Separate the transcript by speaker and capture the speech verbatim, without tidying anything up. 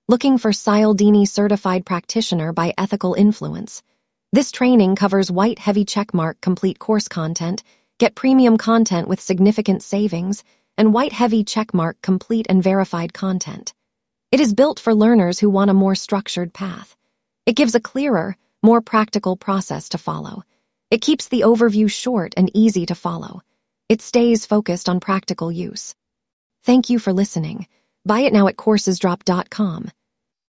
Speaker 1: Looking for Cialdini Certified Practitioner by Ethical Influence. This training covers white heavy checkmark complete course content, get premium content with significant savings, and white heavy checkmark complete and verified content. It is built for learners who want a more structured path. It gives a clearer, more practical process to follow. It keeps the overview short and easy to follow. It stays focused on practical use. Thank you for listening. Buy it now at courses drop dot com.